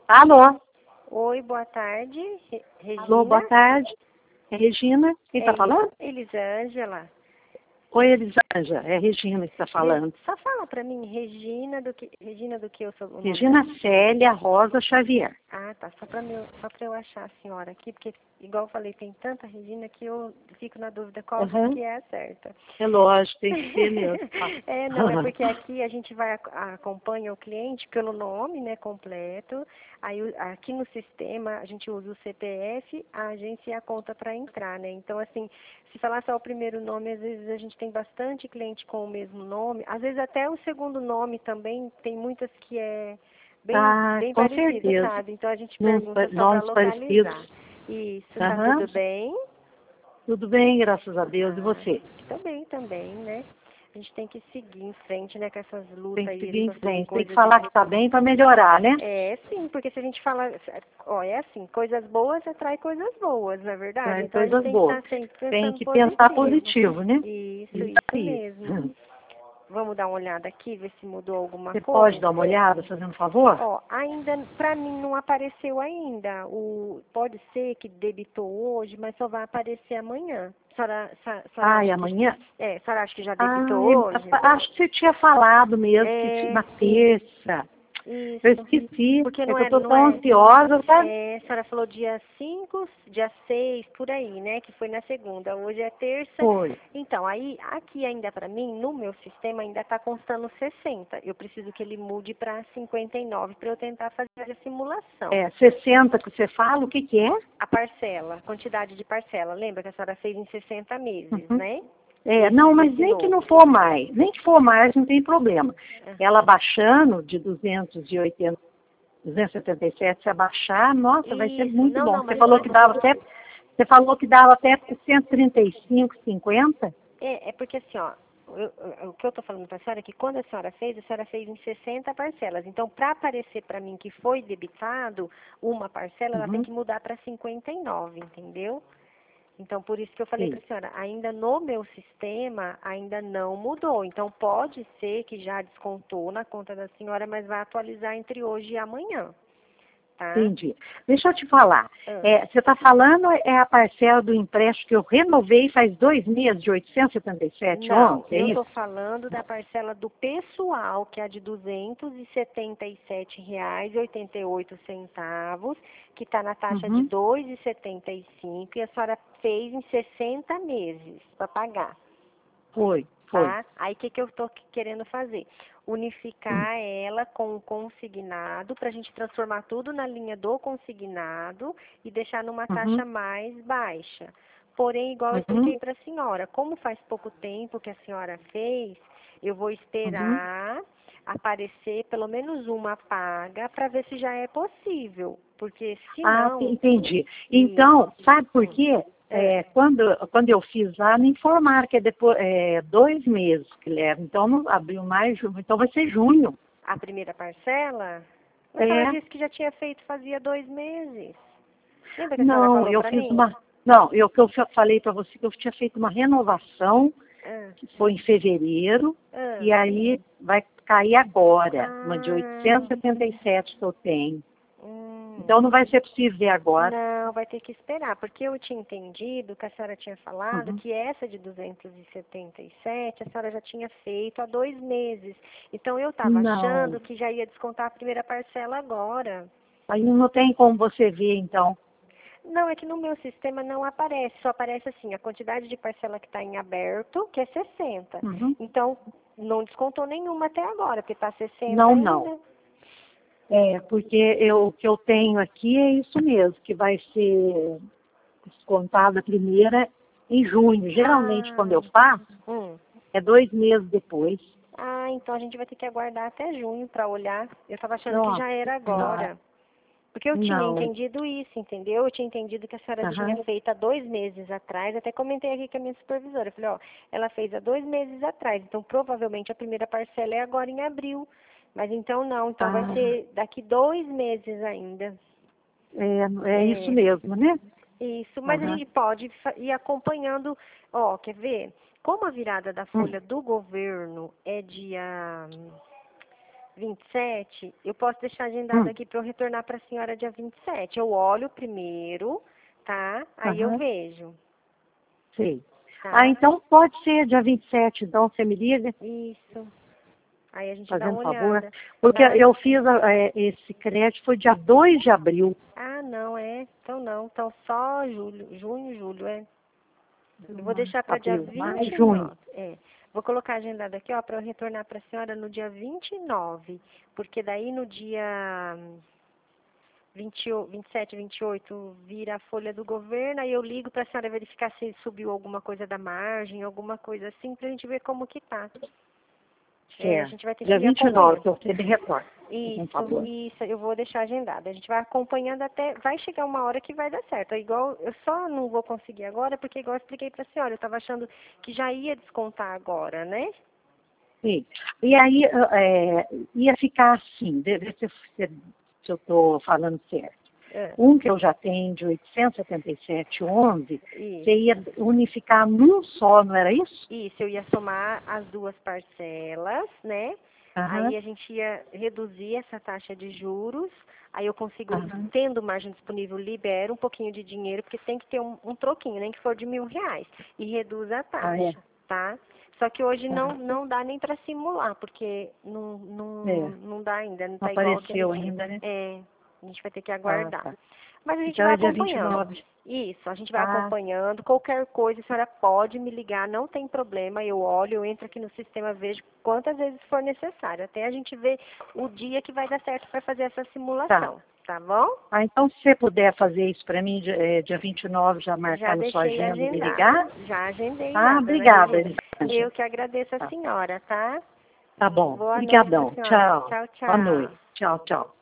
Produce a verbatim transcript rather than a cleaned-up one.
Alô? Oi, boa tarde, Re Regina. Alô, boa tarde. É Regina? Quem está é falando? Elisângela. Oi, Elisângela. É a Regina que está falando. Só fala para mim, Regina do que Regina do que eu sou o nome Regina da... Célia Rosa Xavier. Ah, tá. Só para eu, só para eu achar a senhora aqui, porque igual eu falei, tem tanta Regina que eu fico na dúvida qual Uhum. que é a certa. É lógico, tem que ser mesmo. É, não, é porque aqui a gente vai acompanha o cliente pelo nome, né, completo. Aí aqui no sistema a gente usa o C P F, a agência e a conta para entrar, né? Então assim, se falar só o primeiro nome, às vezes a gente tem bastante cliente com o mesmo nome, às vezes até o segundo nome também, tem muitas que é bem, Ah, bem com parecido, certeza. sabe? Então a gente Nomes, pergunta só para nomes localizar. parecidos. Isso, tá Aham. tudo bem? Tudo bem, graças a Deus. E Ah, você? também, também, né? A gente tem que seguir em frente, né, com essas lutas Tem que aí, seguir em essas frente. Tem que coisas falar que está difíceis. bem para melhorar, né? É, sim, porque se a gente fala, ó, é assim, coisas boas atrai coisas boas, não é verdade? Traz Então a gente coisas tem que boas. estar sempre Tem pensando que pensar positivo. positivo, né? Isso, Isso isso aí. mesmo. Vamos dar uma olhada aqui, ver se mudou alguma Você pode coisa. dar uma olhada, fazendo um favor? Ó, ainda, pra mim não apareceu ainda. O, pode ser que debitou hoje, mas só vai aparecer amanhã. A senhora, a senhora Ah, e acha que, amanhã? é, a senhora acha que já Ah, debitou eu, hoje? acho que você tinha falado mesmo, que É, na terça. Eu isso. esqueci. Porque É não que eu é, tô não tão é, ansiosa, sabe? é, a senhora falou dia cinco, dia seis, por aí, né? Que foi na segunda. Hoje é terça. Foi. Então, aí, aqui ainda para mim, no meu sistema, ainda está constando sessenta. Eu preciso que ele mude para cinquenta e nove para eu tentar fazer a simulação. É, sessenta que você fala, o que que é? A parcela, a quantidade de parcela. Lembra que a senhora fez em sessenta meses, Uhum. né? É, Esse, não, mas esse nem que não novo. for mais. Nem que for mais, não tem problema. Aham. Ela baixando de duzentos e oitenta, duzentos e setenta e sete, se abaixar, nossa, vai ser Isso, muito não, bom. não, Você mas falou que dava até, você falou que dava até cento e trinta e cinco, cinquenta? É, é porque assim, ó, eu- eu- o que eu estou falando para a senhora é que quando a senhora fez, a senhora fez em sessenta parcelas. Então, para aparecer para mim que foi debitado uma parcela, ela tem Uhum. que mudar para cinquenta e nove, entendeu? Então, por isso que eu falei para Sim. a senhora, ainda no meu sistema, ainda não mudou. Então, pode ser que já descontou na conta da senhora, mas vai atualizar entre hoje e amanhã, tá? Entendi. Deixa eu te falar. Ah. É, você está falando é a parcela do empréstimo que eu renovei faz dois meses, de oitocentos e setenta e sete Não, ontem, é eu isso? estou falando da parcela do pessoal, que é a de duzentos e setenta e sete reais e oitenta e oito centavos, que está na taxa de Uhum. dois reais e setenta e cinco e a senhora fez em sessenta meses para pagar, Foi, foi. tá? Aí o que, que eu estou querendo fazer? Unificar ela com o consignado para a gente transformar tudo na linha do consignado e deixar numa taxa Uhum. mais baixa. Porém, igual eu Uhum. expliquei para a senhora, como faz pouco tempo que a senhora fez, eu vou Uhum. esperar aparecer pelo menos uma paga para ver se já é possível. Porque se Ah, não, entendi. e, Então, sabe por hum, quê? é, É, quando, quando eu fiz lá, me informaram que é, depois, é dois meses que leva. Então, não abriu mais, ju- então vai ser junho. a primeira parcela, a senhora É, disse que já tinha feito fazia dois meses. Lembra que a senhora não, falou eu para fiz mim? uma. Não, eu que eu fa- falei para você que eu tinha feito uma renovação, Ah, que foi em fevereiro, ah, e aí vai cair agora, uma de oitocentos e ah, setenta e sete que eu tenho. hum. Então não vai ser possível ver agora. Não, vai ter que esperar, porque eu tinha entendido que a senhora tinha falado Uhum. que essa de duzentos e setenta e sete a senhora já tinha feito há dois meses. Então eu estava Não, achando que já ia descontar a primeira parcela agora. aí não tem como você ver, então. Não, é que no meu sistema não aparece, só aparece assim, a quantidade de parcela que está em aberto, que é sessenta. Uhum. Então, não descontou nenhuma até agora, porque está sessenta Não, não. ainda. É, porque eu, o que eu tenho aqui é isso mesmo, que vai ser descontada a primeira em junho. Geralmente, quando Ah, eu faço, hum. é dois meses depois. Ah, então a gente vai ter que aguardar até junho para olhar. Eu estava achando que Nossa já era Senhora. agora. Porque eu tinha Não. entendido isso, entendeu? Eu tinha entendido que a senhora tinha Aham. feito há dois meses atrás. Até comentei aqui com a minha supervisora. Eu falei, ó, ela fez há dois meses atrás. Então, provavelmente, a primeira parcela é agora em abril. Mas então não. Então, vai Ah, ser daqui dois meses ainda. é, é isso É, mesmo, né? isso. Mas a Aham. gente pode fa- ir acompanhando. Ó, quer ver? Como a virada da Hum. folha do governo é dia... vinte e sete, eu posso deixar agendado Hum. aqui para eu retornar para a senhora dia vinte e sete. Eu olho primeiro, tá? Aí eu Aham. vejo, Sei. Ah, tá? então pode ser dia vinte e sete, então você me liga, Isso. Aí a gente dá fazendo uma favor. olhada. Porque Dá. eu fiz a- é, esse crédito, foi dia dois de abril. Ah, não, é. Então não. Então só julho, junho, julho, é. Eu vou deixar para dia Abril, mais vinte e junho. nove. É. Vou colocar agendado aqui, ó, para eu retornar para a senhora no dia vinte e nove. Porque daí no dia vinte, e o- vinte e sete, vinte e oito vira a folha do governo, aí eu ligo para a senhora verificar se subiu alguma coisa da margem, alguma coisa assim, para a gente ver como que tá. É, a Certo. gente vai ter que Dia ir vinte e nove, acompanhando. que você me retorna, por Isso, favor. isso, eu vou deixar agendado. A gente vai acompanhando até, vai chegar uma hora que vai dar certo. É igual, eu só não vou conseguir agora, porque igual eu expliquei para a senhora, eu estava achando que já ia descontar agora, né? Sim. E aí é, ia ficar assim, de- ver se, se, se eu estou falando certo. É, Um que eu já tenho de oitocentos e setenta e sete vírgula onze, você isso, ia unificar num só, não era isso? isso, eu ia somar as duas parcelas, né? Aham, Aí a gente ia reduzir essa taxa de juros, aí eu consigo, aham. tendo margem disponível, libero um pouquinho de dinheiro, porque tem que ter um, um troquinho, nem que for de mil reais, e reduz a Ah, é. taxa, tá? Só que hoje não, Aham. não dá nem para simular, porque não, não, É, não dá ainda, não não está igual aquele apareceu dia. ainda, né? É, a gente vai ter que Ah, aguardar. tá. Mas a gente Então vai é dia vinte e acompanhando. nove. Isso, a gente vai Ah, acompanhando. Qualquer coisa, a senhora pode me ligar, não tem problema. Eu olho, eu entro aqui no sistema, vejo quantas vezes for necessário. Até a gente ver o dia que vai dar certo para fazer essa tá. simulação. Tá bom? Ah, então se você puder fazer isso para mim, dia, é, dia vinte e nove, já Já marcar na sua deixei agenda e me agendado. ligar? Já agendei Ah, já, dona obrigada, Regina. Elisângela. Eu que agradeço a Tá, senhora, tá? tá bom. Boa noite para a Obrigadão. senhora. Tchau. Tchau, Boa tchau. noite. Tchau, tchau.